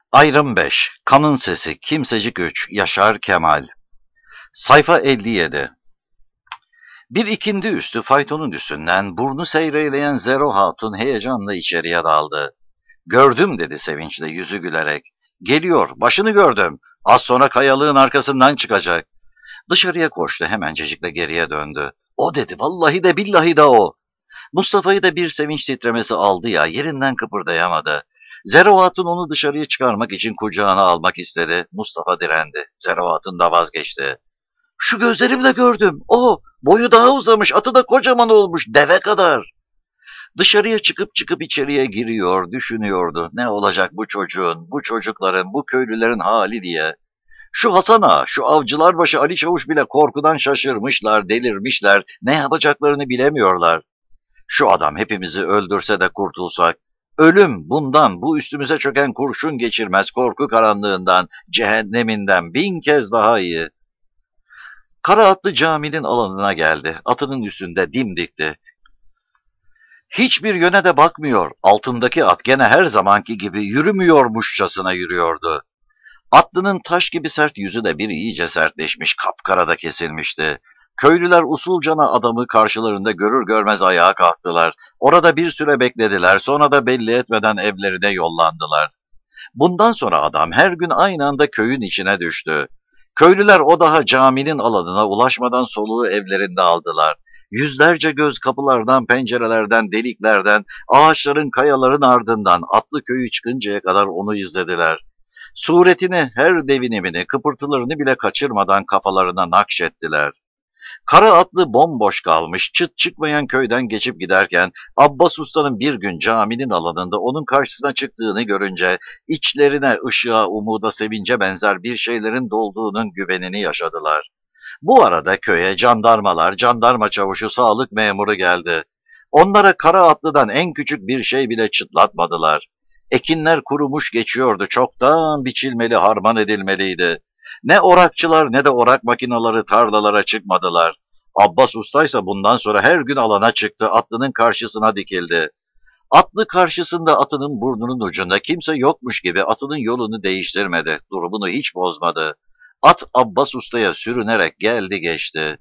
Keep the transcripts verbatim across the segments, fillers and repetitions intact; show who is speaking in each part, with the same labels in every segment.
Speaker 1: Ayrım beş. Kanın Sesi, Kimsecik üç, Yaşar Kemal. Sayfa elli yedi. Bir ikindi üstü faytonun üstünden burnu seyreleyen Zero Hatun heyecanla içeriye daldı. "Gördüm," dedi sevinçle yüzü gülerek. "Geliyor, başını gördüm. Az sonra kayalığın arkasından çıkacak." Dışarıya koştu, hemencecikle geriye döndü. "O," dedi, "vallahi de billahi de o." Mustafa'yı da bir sevinç titremesi aldı ya, yerinden kıpırdayamadı. Zero Hatun onu dışarıya çıkarmak için kucağına almak istedi. Mustafa direndi. Zero Hatun da vazgeçti. "Şu gözlerimle gördüm. O, boyu daha uzamış, atı da kocaman olmuş, deve kadar." Dışarıya çıkıp çıkıp içeriye giriyor, düşünüyordu. Ne olacak bu çocuğun, bu çocukların, bu köylülerin hali diye. Şu Hasan Ağa, şu Avcılarbaşı Ali Çavuş bile korkudan şaşırmışlar, delirmişler, ne yapacaklarını bilemiyorlar. Şu adam hepimizi öldürse de kurtulsak, ölüm bundan, bu üstümüze çöken kurşun geçirmez, korku karanlığından, cehenneminden bin kez daha iyi. Kara atlı caminin alanına geldi. Atının üstünde dimdikti. Hiçbir yöne de bakmıyor. Altındaki at gene her zamanki gibi yürümüyormuşçasına yürüyordu. Atlının taş gibi sert yüzü de bir iyice sertleşmiş, kapkara da kesilmişti. Köylüler usulcana adamı karşılarında görür görmez ayağa kalktılar. Orada bir süre beklediler, sonra da belli etmeden evlerine yollandılar. Bundan sonra adam her gün aynı anda köyün içine düştü. Köylüler o daha caminin alanına ulaşmadan soluğu evlerinde aldılar. Yüzlerce göz kapılardan, pencerelerden, deliklerden, ağaçların, kayaların ardından atlı köyü çıkıncaya kadar onu izlediler. Suretini, her devinimini, kıpırtılarını bile kaçırmadan kafalarına nakşettiler. Kara atlı bomboş kalmış, çıt çıkmayan köyden geçip giderken Abbas Usta'nın bir gün caminin alanında onun karşısına çıktığını görünce içlerine ışığa, umuda, sevince benzer bir şeylerin dolduğunun güvenini yaşadılar. Bu arada köye jandarmalar, jandarma çavuşu, sağlık memuru geldi. Onlara Kara atlıdan en küçük bir şey bile çıtlatmadılar. Ekinler kurumuş geçiyordu, çoktan biçilmeli, harman edilmeliydi. Ne orakçılar ne de orak makinaları tarlalara çıkmadılar. Abbas Ustaysa bundan sonra her gün alana çıktı, atlının karşısına dikildi. Atlı karşısında atının burnunun ucunda kimse yokmuş gibi atının yolunu değiştirmedi, durumunu hiç bozmadı. At Abbas Usta'ya sürünerek geldi geçti.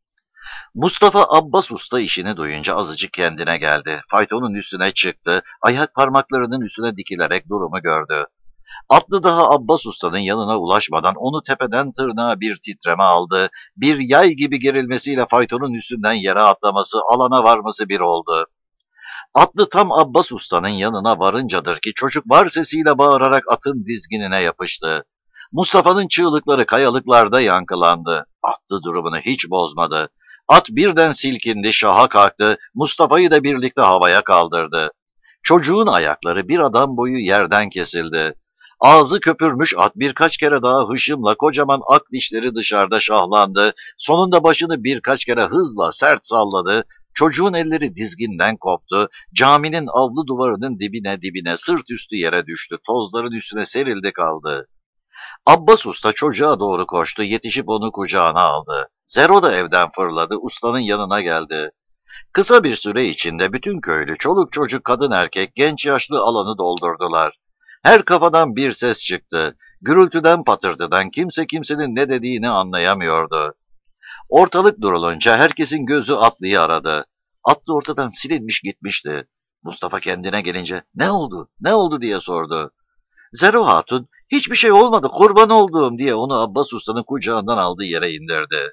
Speaker 1: Mustafa Abbas Usta işini duyunca azıcık kendine geldi. Faytonun üstüne çıktı, ayak parmaklarının üstüne dikilerek durumu gördü. Atlı daha Abbas Usta'nın yanına ulaşmadan onu tepeden tırnağa bir titreme aldı. Bir yay gibi gerilmesiyle faytonun üstünden yere atlaması, alana varması bir oldu. Atlı tam Abbas Usta'nın yanına varıncadır ki çocuk var sesiyle bağırarak atın dizginine yapıştı. Mustafa'nın çığlıkları kayalıklarda yankılandı. Atlı durumunu hiç bozmadı. At birden silkindi, şaha kalktı, Mustafa'yı da birlikte havaya kaldırdı. Çocuğun ayakları bir adam boyu yerden kesildi. Ağzı köpürmüş at birkaç kere daha hışımla kocaman ak dişleri dışarıda şahlandı. Sonunda başını birkaç kere hızla sert salladı. Çocuğun elleri dizginden koptu. Caminin avlu duvarının dibine dibine sırt üstü yere düştü. Tozların üstüne serildi kaldı. Abbas Usta çocuğa doğru koştu. Yetişip onu kucağına aldı. Zero da evden fırladı. Ustanın yanına geldi. Kısa bir süre içinde bütün köylü, çoluk çocuk, kadın erkek, genç yaşlı alanı doldurdular. Her kafadan bir ses çıktı. Gürültüden patırtıdan kimse kimsenin ne dediğini anlayamıyordu. Ortalık durulunca herkesin gözü Atlı'yı aradı. Atlı ortadan silinmiş gitmişti. Mustafa kendine gelince "Ne oldu, ne oldu?" diye sordu. Zero Hatun "Hiçbir şey olmadı, kurban olduğum," diye onu Abbas Usta'nın kucağından aldığı yere indirdi.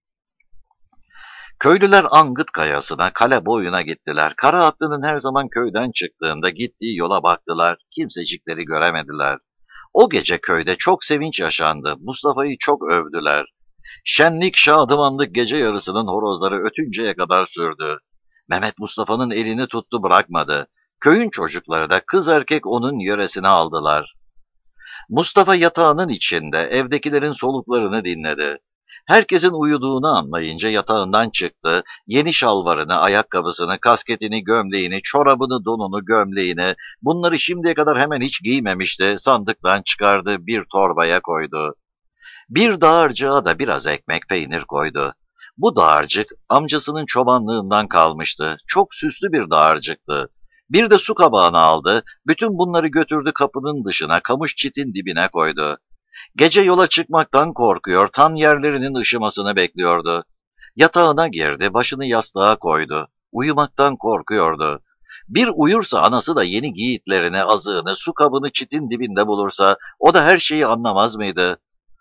Speaker 1: Köylüler Angıt Kayası'na, kale boyuna gittiler. Kara Atlı'nın her zaman köyden çıktığında gittiği yola baktılar. Kimsecikleri göremediler. O gece köyde çok sevinç yaşandı. Mustafa'yı çok övdüler. Şenlik, şadımanlık gece yarısının horozları ötünceye kadar sürdü. Mehmet Mustafa'nın elini tuttu, bırakmadı. Köyün çocukları da kız erkek onun yöresine aldılar. Mustafa yatağının içinde evdekilerin soluklarını dinledi. Herkesin uyuduğunu anlayınca yatağından çıktı, yeni şalvarını, ayakkabısını, kasketini, gömleğini, çorabını, donunu, gömleğini, bunları şimdiye kadar hemen hiç giymemişti, sandıktan çıkardı, bir torbaya koydu. Bir dağarcığa da biraz ekmek, peynir koydu. Bu dağarcık amcasının çobanlığından kalmıştı, çok süslü bir dağarcıktı. Bir de su kabağını aldı, bütün bunları götürdü kapının dışına, kamış çitin dibine koydu. Gece yola çıkmaktan korkuyor, tan yerlerinin ışımasını bekliyordu. Yatağına girdi, başını yastığa koydu. Uyumaktan korkuyordu. Bir uyursa anası da yeni giyitlerini, azığını, su kabını çitin dibinde bulursa, o da her şeyi anlamaz mıydı?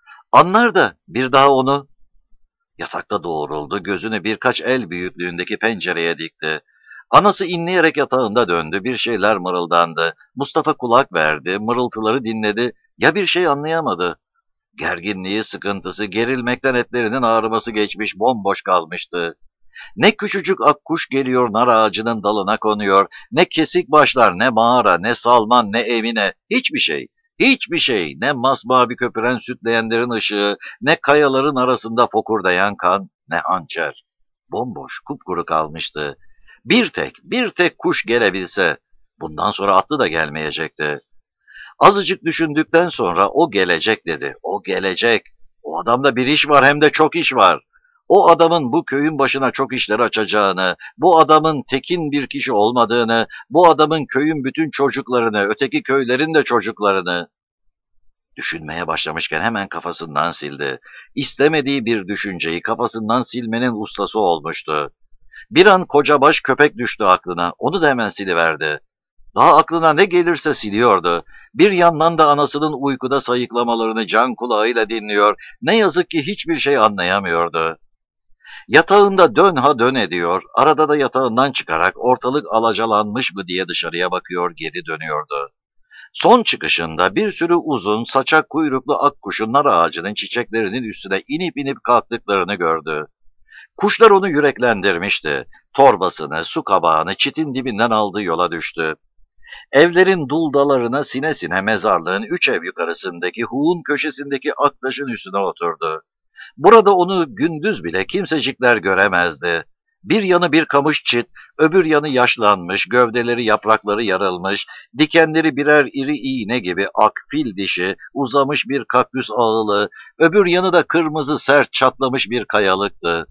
Speaker 1: Anlar da bir daha onu... Yatakta doğruldu, gözünü birkaç el büyüklüğündeki pencereye dikti. Anası inleyerek yatağında döndü, bir şeyler mırıldandı. Mustafa kulak verdi, mırıltıları dinledi, ya bir şey anlayamadı. Gerginliği, sıkıntısı, gerilmekten etlerinin ağrıması geçmiş, bomboş kalmıştı. Ne küçücük akkuş geliyor nar ağacının dalına konuyor, ne kesik başlar, ne mağara, ne salman, ne Emine, hiçbir şey. Hiçbir şey, ne masmavi köpüren sütleyenlerin ışığı, ne kayaların arasında fokurdayan kan, ne hançer. Bomboş, kupkuru kalmıştı. Bir tek, bir tek kuş gelebilse, bundan sonra atlı da gelmeyecekti. Azıcık düşündükten sonra o gelecek dedi, o gelecek. O adamda bir iş var, hem de çok iş var. O adamın bu köyün başına çok işler açacağını, bu adamın tekin bir kişi olmadığını, bu adamın köyün bütün çocuklarını, öteki köylerin de çocuklarını düşünmeye başlamışken hemen kafasından sildi. İstemediği bir düşünceyi kafasından silmenin ustası olmuştu. Bir an kocabaş köpek düştü aklına, onu da hemen siliverdi. Daha aklına ne gelirse siliyordu. Bir yandan da anasının uykuda sayıklamalarını can kulağıyla dinliyor, ne yazık ki hiçbir şey anlayamıyordu. Yatağında dön ha dön ediyor, arada da yatağından çıkarak ortalık alacalanmış mı diye dışarıya bakıyor, geri dönüyordu. Son çıkışında bir sürü uzun, saçak kuyruklu akkuşun nar ağacının çiçeklerinin üstüne inip inip kalktıklarını gördü. Kuşlar onu yüreklendirmişti. Torbasını, su kabağını çitin dibinden aldığı yola düştü. Evlerin duldalarına sine sine mezarlığın üç ev yukarısındaki huğun köşesindeki aktaşın üstüne oturdu. Burada onu gündüz bile kimsecikler göremezdi. Bir yanı bir kamış çit, öbür yanı yaşlanmış, gövdeleri yaprakları yarılmış, dikenleri birer iri iğne gibi ak fil dişi, uzamış bir kaktüs ağılı, öbür yanı da kırmızı sert çatlamış bir kayalıktı.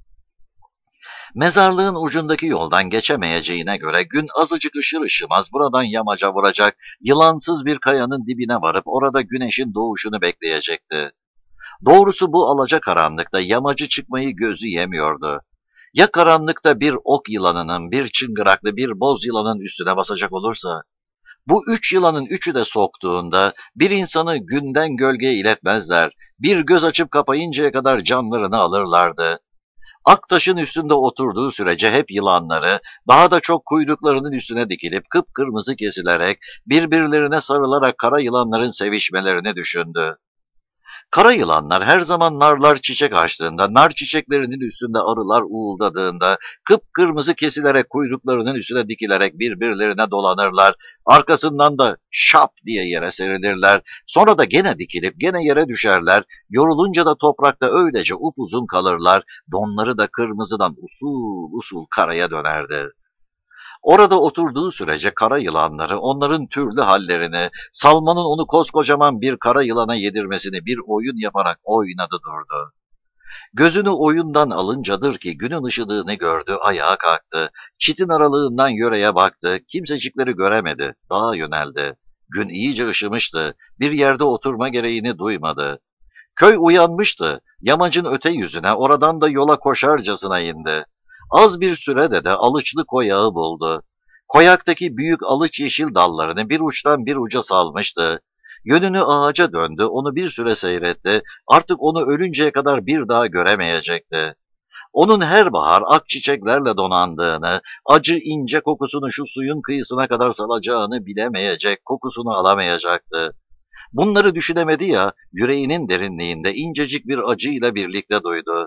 Speaker 1: Mezarlığın ucundaki yoldan geçemeyeceğine göre gün azıcık ışır ışımaz buradan yamaca vuracak, yılansız bir kayanın dibine varıp orada güneşin doğuşunu bekleyecekti. Doğrusu bu alacakaranlıkta yamacı çıkmayı gözü yemiyordu. Ya karanlıkta bir ok yılanının, bir çıngıraklı bir boz yılanın üstüne basacak olursa? Bu üç yılanın üçü de soktuğunda bir insanı günden gölgeye iletmezler, bir göz açıp kapayıncaya kadar canlarını alırlardı. Aktaşın üstünde oturduğu sürece hep yılanları, daha da çok kuyruklarının üstüne dikilip kıpkırmızı kesilerek, birbirlerine sarılarak kara yılanların sevişmelerini düşündü. Kara yılanlar her zaman narlar çiçek açtığında, nar çiçeklerinin üstünde arılar uğuldadığında, kıpkırmızı kesilerek kuyruklarının üstüne dikilerek birbirlerine dolanırlar, arkasından da şap diye yere serilirler, sonra da gene dikilip gene yere düşerler, yorulunca da toprakta öylece upuzun kalırlar, donları da kırmızıdan usul usul karaya dönerdi. Orada oturduğu sürece kara yılanları, onların türlü hallerini, Salman'ın onu koskocaman bir kara yılana yedirmesini bir oyun yaparak oynadı durdu. Gözünü oyundan alıncadır ki günün ışıdığını gördü, ayağa kalktı. Çitin aralığından yöreye baktı, kimsecikleri göremedi, dağa yöneldi. Gün iyice ışımıştı, bir yerde oturma gereğini duymadı. Köy uyanmıştı, yamacın öte yüzüne, oradan da yola koşarcasına indi. Az bir sürede de alıçlı koyağı buldu. Koyaktaki büyük alıç yeşil dallarını bir uçtan bir uca salmıştı. Yönünü ağaca döndü, onu bir süre seyretti, artık onu ölünceye kadar bir daha göremeyecekti. Onun her bahar ak çiçeklerle donandığını, acı ince kokusunu şu suyun kıyısına kadar salacağını bilemeyecek, kokusunu alamayacaktı. Bunları düşünemedi ya, yüreğinin derinliğinde incecik bir acıyla birlikte duydu.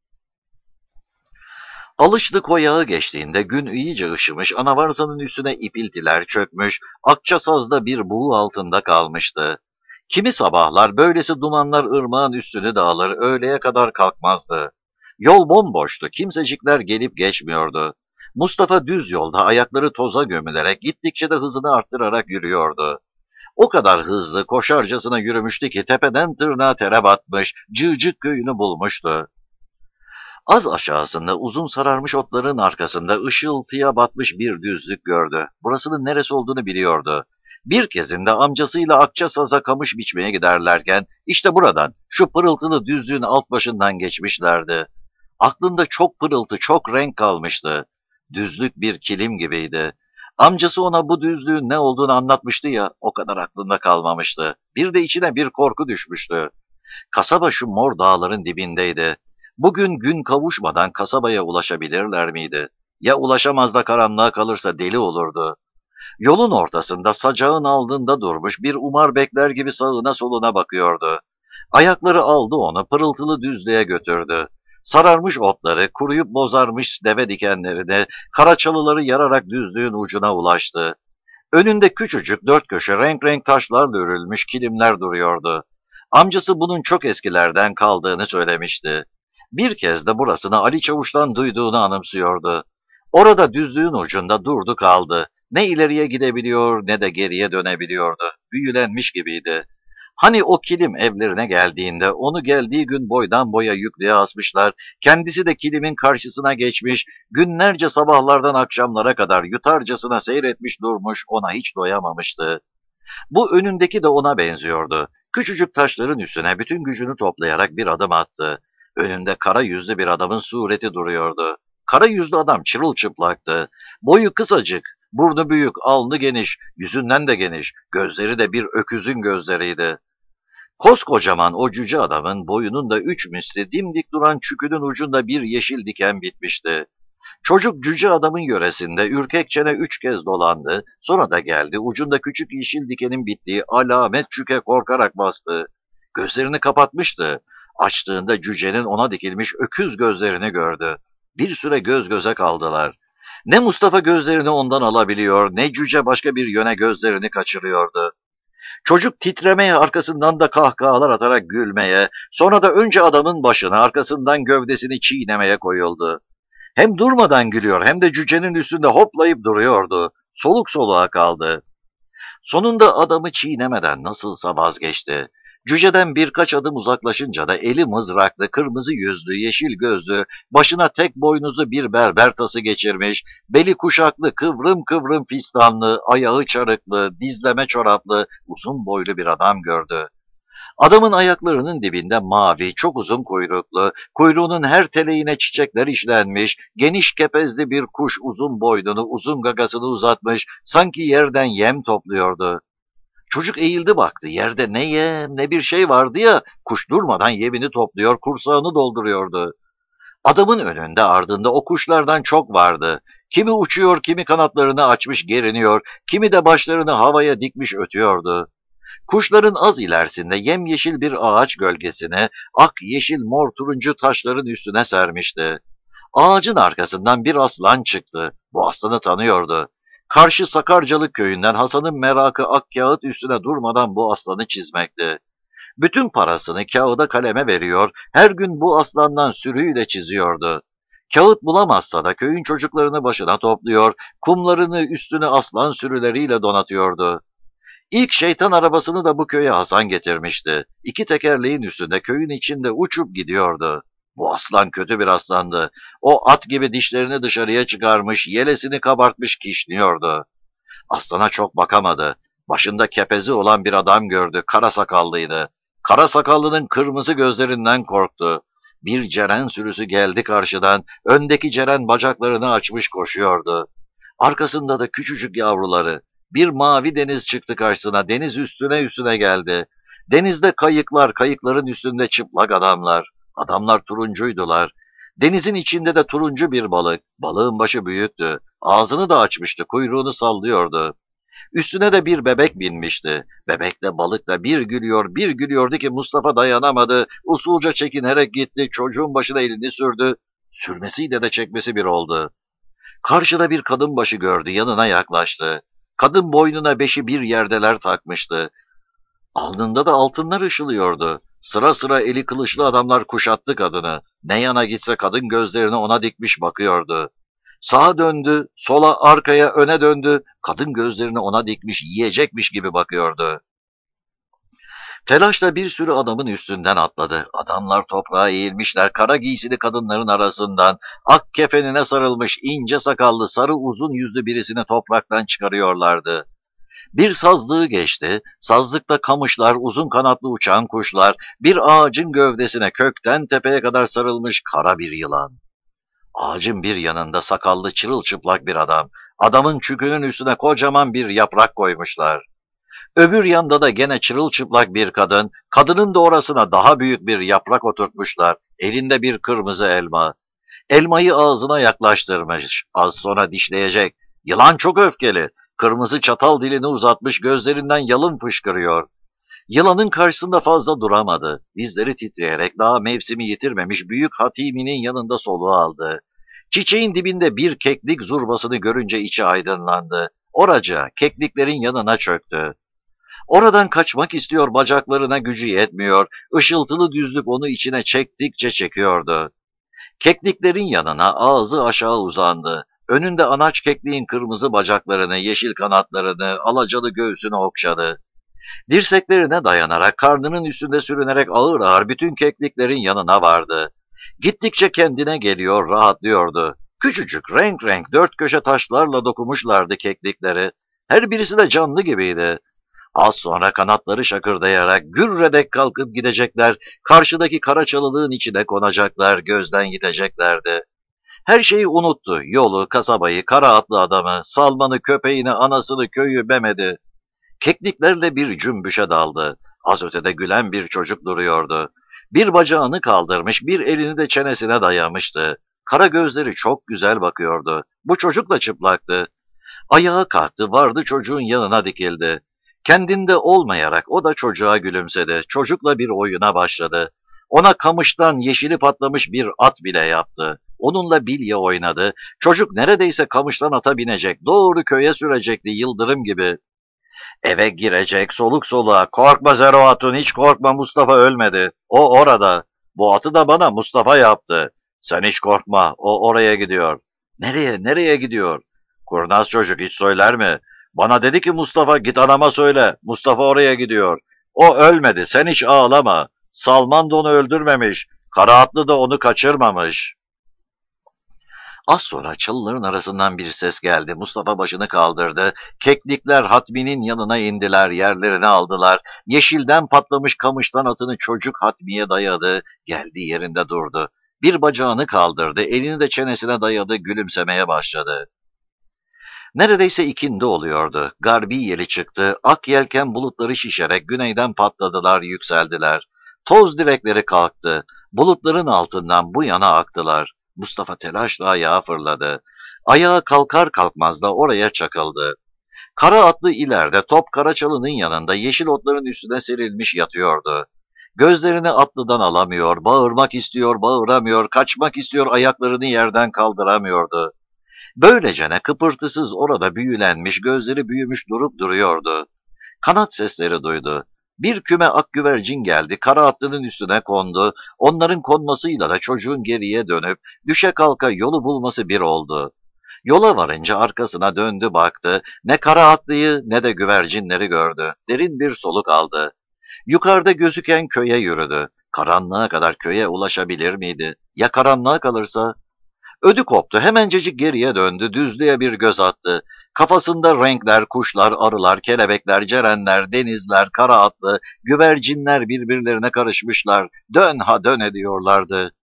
Speaker 1: Alışlı koyağı geçtiğinde gün iyice ışımış, anavarzanın üstüne ipiltiler çökmüş, Akçasaz'da bir buğu altında kalmıştı. Kimi sabahlar böylesi dumanlar ırmağın üstünü dağılır, öğleye kadar kalkmazdı. Yol bomboştu, kimsecikler gelip geçmiyordu. Mustafa düz yolda ayakları toza gömülerek gittikçe de hızını arttırarak yürüyordu. O kadar hızlı, koşarcasına yürümüştü ki tepeden tırnağa tere batmış, Cığcık köyünü bulmuştu. Az aşağısında uzun sararmış otların arkasında ışıltıya batmış bir düzlük gördü. Burasının neresi olduğunu biliyordu. Bir kezinde amcasıyla Akçasaz'a kamış biçmeye giderlerken işte buradan, şu pırıltılı düzlüğün alt başından geçmişlerdi. Aklında çok pırıltı, çok renk kalmıştı. Düzlük bir kilim gibiydi. Amcası ona bu düzlüğün ne olduğunu anlatmıştı ya, o kadar aklında kalmamıştı. Bir de içine bir korku düşmüştü. Kasaba şu mor dağların dibindeydi. Bugün gün kavuşmadan kasabaya ulaşabilirler miydi? Ya ulaşamaz da karanlığa kalırsa deli olurdu. Yolun ortasında sacağın aldığında durmuş bir umar bekler gibi sağına soluna bakıyordu. Ayakları aldı onu pırıltılı düzlüğe götürdü. Sararmış otları, kuruyup bozarmış deve dikenlerini, kara çalıları yararak düzlüğün ucuna ulaştı. Önünde küçücük dört köşe renk renk taşlarla örülmüş kilimler duruyordu. Amcası bunun çok eskilerden kaldığını söylemişti. Bir kez de burasını Ali Çavuş'tan duyduğunu anımsıyordu. Orada düzlüğün ucunda durdu kaldı. Ne ileriye gidebiliyor ne de geriye dönebiliyordu. Büyülenmiş gibiydi. Hani o kilim evlerine geldiğinde onu geldiği gün boydan boya yüklüğe asmışlar, kendisi de kilimin karşısına geçmiş, günlerce sabahlardan akşamlara kadar yutarcasına seyretmiş durmuş, ona hiç doyamamıştı. Bu önündeki de ona benziyordu. Küçücük taşların üstüne bütün gücünü toplayarak bir adım attı. Önünde kara yüzlü bir adamın sureti duruyordu. Kara yüzlü adam çırılçıplaktı. Boyu kısacık, burnu büyük, alnı geniş, yüzünden de geniş, gözleri de bir öküzün gözleriydi. Koskocaman o cüce adamın boyunun da üç misli dimdik duran çükünün ucunda bir yeşil diken bitmişti. Çocuk cüce adamın yöresinde ürkekçene üç kez dolandı, sonra da geldi ucunda küçük yeşil dikenin bittiği alamet çüke korkarak bastı. Gözlerini kapatmıştı. Açtığında cücenin ona dikilmiş öküz gözlerini gördü. Bir süre göz göze kaldılar. Ne Mustafa gözlerini ondan alabiliyor, ne cüce başka bir yöne gözlerini kaçırıyordu. Çocuk titremeye, arkasından da kahkahalar atarak gülmeye, sonra da önce adamın başına, arkasından gövdesini çiğnemeye koyuldu. Hem durmadan gülüyor hem de cücenin üstünde hoplayıp duruyordu. Soluk soluğa kaldı. Sonunda adamı çiğnemeden nasılsa vazgeçti. Cüceden birkaç adım uzaklaşınca da eli mızraklı, kırmızı yüzlü, yeşil gözlü, başına tek boynuzlu bir berber tası geçirmiş, beli kuşaklı, kıvrım kıvrım fistanlı, ayağı çarıklı, dizleme çoraplı, uzun boylu bir adam gördü. Adamın ayaklarının dibinde mavi, çok uzun kuyruklu, kuyruğunun her teleğine çiçekler işlenmiş, geniş kepezli bir kuş uzun boynunu, uzun gagasını uzatmış, sanki yerden yem topluyordu. Çocuk eğildi baktı, yerde ne yem ne bir şey vardı ya, kuş durmadan yemini topluyor, kursağını dolduruyordu. Adamın önünde ardında o kuşlardan çok vardı. Kimi uçuyor, kimi kanatlarını açmış geriniyor, kimi de başlarını havaya dikmiş ötüyordu. Kuşların az ilerisinde yemyeşil bir ağaç gölgesini ak, yeşil, mor, turuncu taşların üstüne sermişti. Ağacın arkasından bir aslan çıktı. Bu aslanı tanıyordu. Karşı Sakarcalı köyünden Hasan'ın merakı ak kağıt üstüne durmadan bu aslanı çizmekti. Bütün parasını kağıda kaleme veriyor, her gün bu aslandan sürüyle çiziyordu. Kağıt bulamazsa da köyün çocuklarını başına topluyor, kumlarını üstüne aslan sürüleriyle donatıyordu. İlk şeytan arabasını da bu köye Hasan getirmişti. İki tekerleğin üstünde köyün içinde uçup gidiyordu. Bu aslan kötü bir aslandı. O at gibi dişlerini dışarıya çıkarmış, yelesini kabartmış kişniyordu. Aslana çok bakamadı. Başında kepezi olan bir adam gördü, kara sakallıydı. Kara sakallının kırmızı gözlerinden korktu. Bir ceren sürüsü geldi karşıdan, öndeki ceren bacaklarını açmış koşuyordu. Arkasında da küçücük yavruları. Bir mavi deniz çıktı karşısına, deniz üstüne üstüne geldi. Denizde kayıklar, kayıkların üstünde çıplak adamlar. Adamlar turuncuydular. Denizin içinde de turuncu bir balık. Balığın başı büyüktü. Ağzını da açmıştı, kuyruğunu sallıyordu. Üstüne de bir bebek binmişti. Bebek de balık da bir gülüyor, bir gülüyordu ki Mustafa dayanamadı. Usulca çekinerek gitti, çocuğun başına elini sürdü. Sürmesiyle de çekmesi bir oldu. Karşıda bir kadın başı gördü, yanına yaklaştı. Kadın boynuna beşi bir yerdeler takmıştı. Alnında da altınlar ışılıyordu. Sıra sıra eli kılıçlı adamlar kuşattı kadını. Ne yana gitse kadın gözlerini ona dikmiş bakıyordu. Sağa döndü, sola, arkaya, öne döndü. Kadın gözlerini ona dikmiş, yiyecekmiş gibi bakıyordu. Telaşla bir sürü adamın üstünden atladı. Adamlar toprağa eğilmişler, kara giysili kadınların arasından ak kefenine sarılmış ince sakallı sarı uzun yüzlü birisini topraktan çıkarıyorlardı. Bir sazlığı geçti, sazlıkta kamışlar, uzun kanatlı uçan kuşlar, bir ağacın gövdesine kökten tepeye kadar sarılmış kara bir yılan. Ağacın bir yanında sakallı çırılçıplak bir adam, adamın çükünün üstüne kocaman bir yaprak koymuşlar. Öbür yanda da gene çırılçıplak bir kadın, kadının da orasına daha büyük bir yaprak oturtmuşlar, elinde bir kırmızı elma. Elmayı ağzına yaklaştırmış, az sonra dişleyecek. Yılan çok öfkeli, kırmızı çatal dilini uzatmış, gözlerinden yalın fışkırıyor. Yılanın karşısında fazla duramadı. Dizleri titreyerek daha mevsimi yitirmemiş büyük hatiminin yanında soluğu aldı. Çiçeğin dibinde bir keklik zurbasını görünce içi aydınlandı. Oraca kekliklerin yanına çöktü. Oradan kaçmak istiyor, bacaklarına gücü yetmiyor. Işıltılı düzlük onu içine çektikçe çekiyordu. Kekliklerin yanına ağzı aşağı uzandı. Önünde anaç kekliğin kırmızı bacaklarını, yeşil kanatlarını, alacalı göğsünü okşadı. Dirseklerine dayanarak, karnının üstünde sürünerek ağır ağır bütün kekliklerin yanına vardı. Gittikçe kendine geliyor, rahatlıyordu. Küçücük, renk renk, dört köşe taşlarla dokumuşlardı keklikleri. Her birisi de canlı gibiydi. Az sonra kanatları şakırdayarak gürredek kalkıp gidecekler, karşıdaki kara çalılığın içine konacaklar, gözden gideceklerdi. Her şeyi unuttu, yolu, kasabayı, kara atlı adamı, Salman'ı, köpeğini, anasını, köyü, Mehmet'i. Kekliklerle bir cümbüşe daldı. Az ötede gülen bir çocuk duruyordu. Bir bacağını kaldırmış, bir elini de çenesine dayamıştı. Kara gözleri çok güzel bakıyordu. Bu çocuk da çıplaktı. Ayağa kalktı, vardı çocuğun yanına dikildi. Kendinde olmayarak o da çocuğa gülümsedi. Çocukla bir oyuna başladı. Ona kamıştan yeşili patlamış bir at bile yaptı. Onunla bilye oynadı. Çocuk neredeyse kamıştan ata binecek, doğru köye sürecekti yıldırım gibi. Eve girecek soluk soluğa. Korkma Zero Hatun, hiç korkma, Mustafa ölmedi. O orada. Bu atı da bana Mustafa yaptı. Sen hiç korkma, o oraya gidiyor. Nereye, nereye gidiyor? Kurnaz çocuk hiç söyler mi? Bana dedi ki Mustafa, git anama söyle. Mustafa oraya gidiyor. O ölmedi, sen hiç ağlama. Salman da onu öldürmemiş. Kara atlı da onu kaçırmamış. Az sonra çalıların arasından bir ses geldi. Mustafa başını kaldırdı. Keklikler Hatmi'nin yanına indiler, yerlerini aldılar. Yeşilden patlamış kamıştan atını çocuk Hatmi'ye dayadı. Geldiği yerinde durdu. Bir bacağını kaldırdı, elini de çenesine dayadı, gülümsemeye başladı. Neredeyse ikindi oluyordu. Garbi yeli çıktı. Ak yelken bulutları şişerek güneyden patladılar, yükseldiler. Toz direkleri kalktı. Bulutların altından bu yana aktılar. Mustafa telaşla ayağa fırladı. Ayağa kalkar kalkmaz da oraya çakıldı. Kara atlı ileride top Karaçalı'nın yanında yeşil otların üstüne serilmiş yatıyordu. Gözlerini atlıdan alamıyor, bağırmak istiyor, bağıramıyor, kaçmak istiyor, ayaklarını yerden kaldıramıyordu. Böylecene kıpırtısız orada büyülenmiş, gözleri büyümüş durup duruyordu. Kanat sesleri duydu. Bir küme ak güvercin geldi, kara atlının üstüne kondu. Onların konmasıyla da çocuğun geriye dönüp düşe kalka yolu bulması bir oldu. Yola varınca arkasına döndü baktı. Ne kara atlıyı ne de güvercinleri gördü. Derin bir soluk aldı. Yukarıda gözüken köye yürüdü. Karanlığa kadar köye ulaşabilir miydi? Ya karanlığa kalırsa? Ödü koptu, hemencecik geriye döndü, düzlüğe bir göz attı. Kafasında renkler, kuşlar, arılar, kelebekler, cerenler, denizler, kara atlı, güvercinler birbirlerine karışmışlar, dön ha dön ediyorlardı.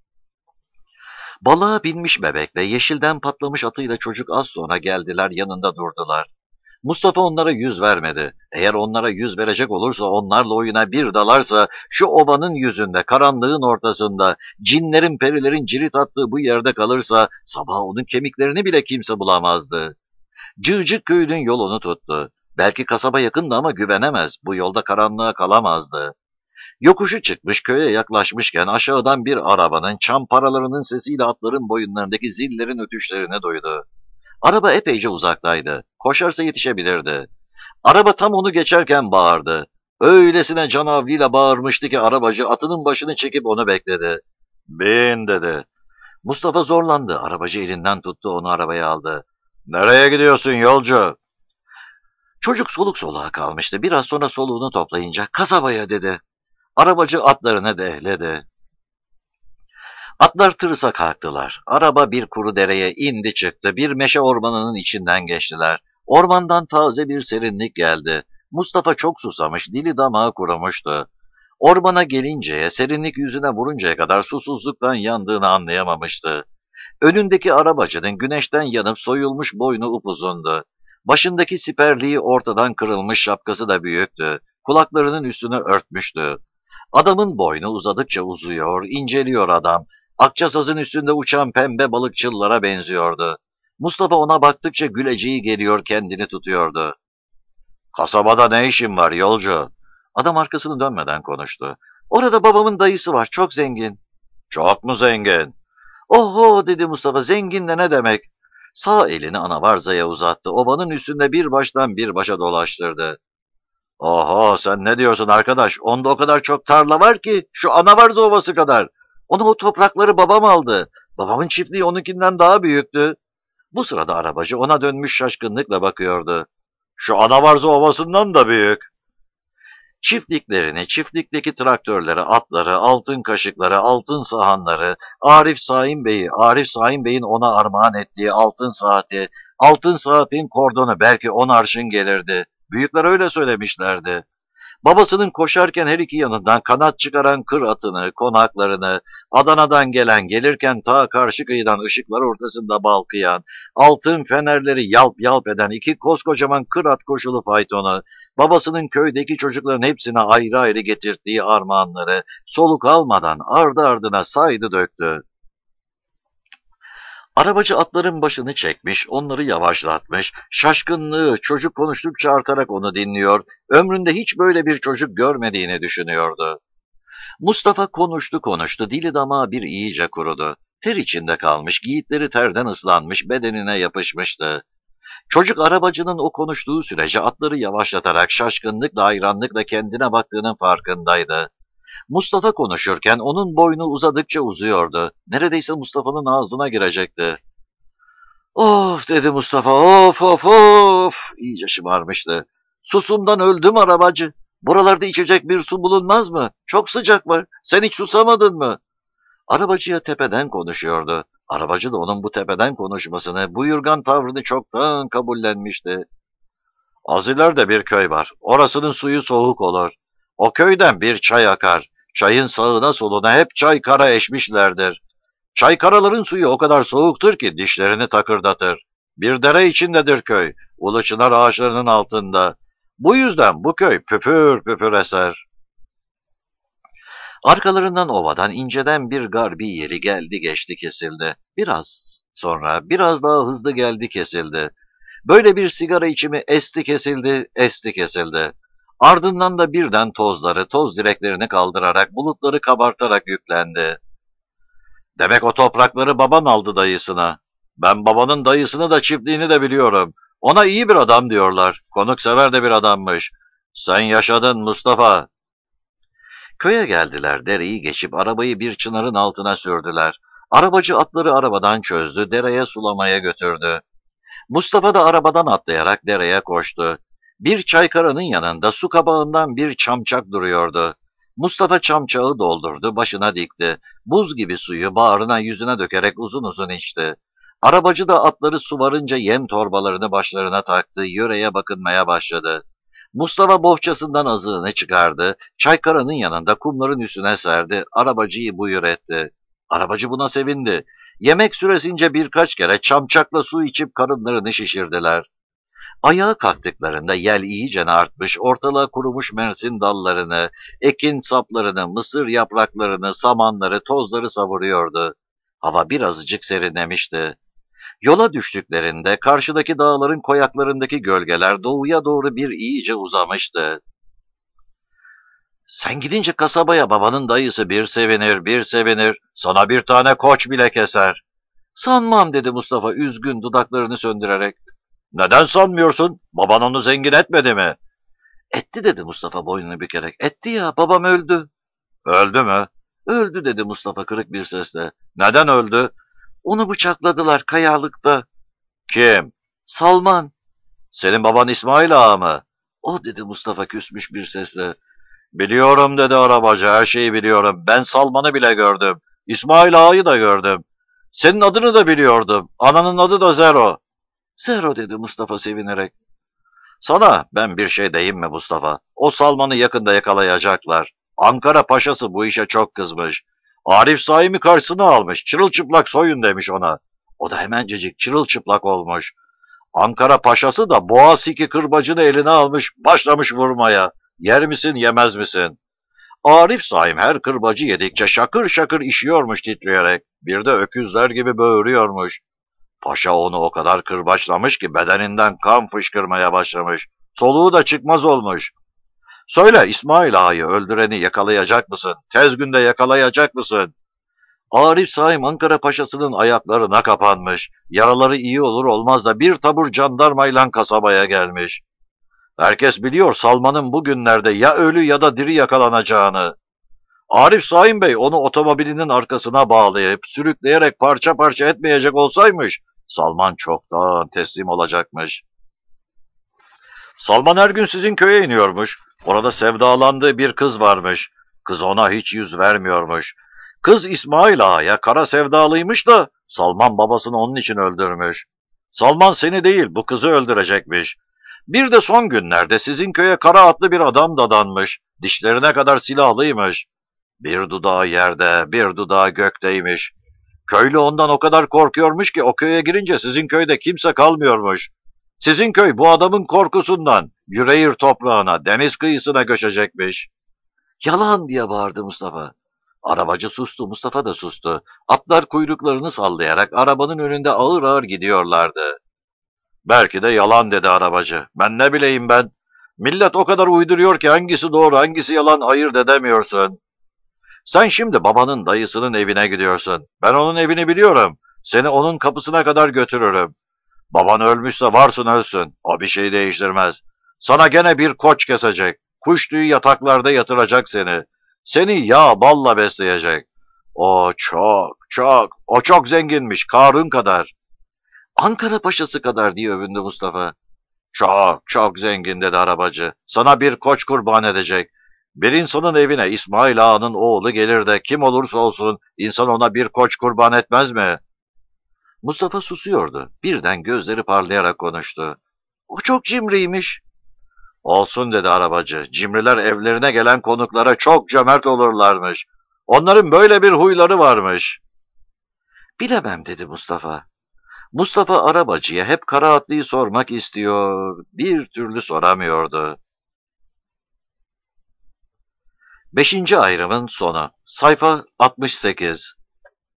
Speaker 1: Balığa binmiş bebekle, yeşilden patlamış atıyla çocuk az sonra geldiler, yanında durdular. Mustafa onlara yüz vermedi. Eğer onlara yüz verecek olursa, onlarla oyuna bir dalarsa, şu obanın yüzünde, karanlığın ortasında, cinlerin, perilerin cirit attığı bu yerde kalırsa, sabah onun kemiklerini bile kimse bulamazdı. Cığcık köyünün yolunu tuttu. Belki kasaba yakındı ama güvenemez, bu yolda karanlığa kalamazdı. Yokuşu çıkmış, köye yaklaşmışken aşağıdan bir arabanın çam paralarının sesiyle atların boyunlarındaki zillerin ötüşlerini duydu. Araba epeyce uzaktaydı. Koşarsa yetişebilirdi. Araba tam onu geçerken bağırdı. Öylesine canavliyle bağırmıştı ki arabacı atının başını çekip onu bekledi. Bin dedi. Mustafa zorlandı. Arabacı elinden tuttu, onu arabaya aldı. Nereye gidiyorsun yolcu? Çocuk soluk soluğa kalmıştı. Biraz sonra soluğunu toplayınca kasabaya dedi. Arabacı atlarını dehledi. Atlar tırısa kalktılar. Araba bir kuru dereye indi çıktı. Bir meşe ormanının içinden geçtiler. Ormandan taze bir serinlik geldi. Mustafa çok susamış, dili damağı kurumuştu. Ormana gelinceye, serinlik yüzüne vuruncaya kadar susuzluktan yandığını anlayamamıştı. Önündeki arabacının güneşten yanıp soyulmuş boynu upuzundu. Başındaki siperliği ortadan kırılmış, şapkası da büyüktü. Kulaklarının üstünü örtmüştü. Adamın boynu uzadıkça uzuyor, inceliyor adam. Akçasazın üstünde uçan pembe balıkçıllara benziyordu. Mustafa ona baktıkça güleceği geliyor, kendini tutuyordu. "Kasabada ne işin var yolcu?" Adam arkasını dönmeden konuştu. "Orada babamın dayısı var, çok zengin." "Çok mu zengin?" "Oho," dedi Mustafa, "zengin de ne demek?" Sağ elini anavarzaya uzattı. Obanın üstünde bir baştan bir başa dolaştırdı. "Oho, sen ne diyorsun arkadaş? Onda o kadar çok tarla var ki şu Anavarza Ovası kadar. Onu o toprakları babam aldı. Babamın çiftliği onunkinden daha büyüktü." Bu sırada arabacı ona dönmüş şaşkınlıkla bakıyordu. "Şu Anavarza Ovası'ndan da büyük." Çiftliklerini, çiftlikteki traktörleri, atları, altın kaşıkları, altın sahanları, Arif Saim Bey'i, Arif Saim Bey'in ona armağan ettiği altın saati, altın saatin kordonu belki on arşın gelirdi. Büyükler öyle söylemişlerdi. Babasının koşarken her iki yanından kanat çıkaran kır atını, konaklarını, Adana'dan gelen, gelirken ta karşı kıyıdan ışıklar ortasında balkıyan, altın fenerleri yalp yalp eden iki koskocaman kır at koşulu faytonu, babasının köydeki çocukların hepsine ayrı ayrı getirdiği armağanları, soluk almadan ardı ardına saydı döktü. Arabacı atların başını çekmiş, onları yavaşlatmış, şaşkınlığı çocuk konuştukça artarak onu dinliyor, ömründe hiç böyle bir çocuk görmediğini düşünüyordu. Mustafa konuştu konuştu, dili damağı bir iyice kurudu. Ter içinde kalmış, giyitleri terden ıslanmış, bedenine yapışmıştı. Çocuk arabacının o konuştuğu sürece atları yavaşlatarak, şaşkınlıkla, hayranlıkla kendine baktığının farkındaydı. Mustafa konuşurken onun boynu uzadıkça uzuyordu. Neredeyse Mustafa'nın ağzına girecekti. "Of," dedi Mustafa, "of of of." İyice şımarmıştı. "Susumdan öldüm arabacı. Buralarda içecek bir su bulunmaz mı? Çok sıcak var. Sen hiç susamadın mı?" Arabacıya tepeden konuşuyordu. Arabacı da onun bu tepeden konuşmasını, buyurgan tavrını çoktan kabullenmişti. "Az ileride bir köy var. Orasının suyu soğuk olur. O köyden bir çay akar. Çayın sağına soluna hep çaykara eşmişlerdir. Çaykaraların suyu o kadar soğuktur ki dişlerini takırdatır. Bir dere içindedir köy. Ulu çınar ağaçlarının altında. Bu yüzden bu köy püpür püpür eser." Arkalarından ovadan inceden bir garbi yeri geldi geçti kesildi. Biraz sonra biraz daha hızlı geldi kesildi. Böyle bir sigara içimi esti kesildi, esti kesildi. Ardından da birden tozları, toz direklerini kaldırarak, bulutları kabartarak yüklendi. "Demek o toprakları baban aldı dayısına. Ben babanın dayısını da çiftliğini de biliyorum. Ona iyi bir adam diyorlar. Konuksever de bir adammış. Sen yaşadın Mustafa." Köye geldiler, dereyi geçip arabayı bir çınarın altına sürdüler. Arabacı atları arabadan çözdü, dereye sulamaya götürdü. Mustafa da arabadan atlayarak dereye koştu. Bir çaykaranın yanında su kabağından bir çamçak duruyordu. Mustafa çamçağı doldurdu, başına dikti. Buz gibi suyu bağrına yüzüne dökerek uzun uzun içti. Arabacı da atları suvarınca yem torbalarını başlarına taktı, yöreye bakınmaya başladı. Mustafa bohçasından azığını çıkardı, çaykaranın yanında kumların üstüne serdi, arabacıyı buyur etti. Arabacı buna sevindi. Yemek süresince birkaç kere çamçakla su içip karınlarını şişirdiler. Ayağa kalktıklarında yel iyicene artmış, ortalığa kurumuş mersin dallarını, ekin saplarını, mısır yapraklarını, samanları, tozları savuruyordu. Hava birazcık serinlemişti. Yola düştüklerinde karşıdaki dağların koyaklarındaki gölgeler doğuya doğru bir iyice uzamıştı. "Sen gidince kasabaya babanın dayısı bir sevinir, bir sevinir, sana bir tane koç bile keser." "Sanmam," dedi Mustafa üzgün dudaklarını söndürerek. "Neden sanmıyorsun? Baban onu zengin etmedi mi?" "Etti," dedi Mustafa boynunu bükerek. "Etti ya, babam öldü." "Öldü mü?" "Öldü," dedi Mustafa kırık bir sesle. "Neden öldü?" "Onu bıçakladılar kayalıkta." "Kim?" "Salman." Senin baban İsmail Ağa mı? O dedi Mustafa küsmüş bir sesle. Biliyorum dedi arabacı, her şeyi biliyorum. Ben Salman'ı bile gördüm. İsmail Ağa'yı da gördüm. Senin adını da biliyordum. Ananın adı da Zero. Zero dedi Mustafa sevinerek. Sana ben bir şey diyeyim mi Mustafa? O Salman'ı yakında yakalayacaklar. Ankara Paşası bu işe çok kızmış. Arif Saim'i karşısına almış. Çırılçıplak soyun demiş ona. O da hemencecik çırılçıplak olmuş. Ankara Paşası da Boğaziki kırbacını eline almış, başlamış vurmaya. Yer misin, yemez misin? Arif Saim her kırbacı yedikçe şakır şakır işiyormuş titreyerek. Bir de öküzler gibi böğürüyormuş. Paşa onu o kadar kırbaçlamış ki bedeninden kan fışkırmaya başlamış. Soluğu da çıkmaz olmuş. Söyle İsmail Ağa'yı öldüreni yakalayacak mısın? Tez günde yakalayacak mısın? Arif Saim Ankara Paşası'nın ayaklarına kapanmış. Yaraları iyi olur olmaz da bir tabur jandarmayla kasabaya gelmiş. Herkes biliyor Salman'ın bugünlerde ya ölü ya da diri yakalanacağını. Arif Saim Bey onu otomobilinin arkasına bağlayıp sürükleyerek parça parça etmeyecek olsaymış, Salman çoktan teslim olacakmış. Salman her gün sizin köye iniyormuş. Orada sevdalandığı bir kız varmış. Kız ona hiç yüz vermiyormuş. Kız İsmail Ağa'ya kara sevdalıymış da Salman babasını onun için öldürmüş. Salman seni değil bu kızı öldürecekmiş. Bir de son günlerde sizin köye kara atlı bir adam dadanmış. Dişlerine kadar silahlıymış. Bir dudağı yerde, bir dudağı gökteymiş. Köylü ondan o kadar korkuyormuş ki o köye girince sizin köyde kimse kalmıyormuş. Sizin köy bu adamın korkusundan Yüreğir toprağına, deniz kıyısına göçecekmiş. Yalan diye bağırdı Mustafa. Arabacı sustu, Mustafa da sustu. Atlar kuyruklarını sallayarak arabanın önünde ağır ağır gidiyorlardı. Belki de yalan dedi arabacı. Ben ne bileyim ben. Millet o kadar uyduruyor ki hangisi doğru hangisi yalan ayırt edemiyorsun. Sen şimdi babanın dayısının evine gidiyorsun. Ben onun evini biliyorum. Seni onun kapısına kadar götürürüm. Baban ölmüşse varsın ölsün. O bir şey değiştirmez. Sana gene bir koç kesecek. Kuş tüyü yataklarda yatıracak seni. Seni yağ balla besleyecek. O çok, çok, o çok zenginmiş, Karun kadar. Ankara Paşası kadar diye övündü Mustafa. Çok, çok zengin dedi arabacı. Sana bir koç kurban edecek. Bir insanın evine İsmail Ağa'nın oğlu gelir de kim olursa olsun insan ona bir koç kurban etmez mi? Mustafa susuyordu. Birden gözleri parlayarak konuştu. O çok cimriymiş. Olsun dedi arabacı. Cimriler evlerine gelen konuklara çok cömert olurlarmış. Onların böyle bir huyları varmış. Bilemem dedi Mustafa. Mustafa arabacıya hep kara atlıyı sormak istiyor, bir türlü soramıyordu. Beşinci ayrımın sonu. Sayfa altmış sekiz.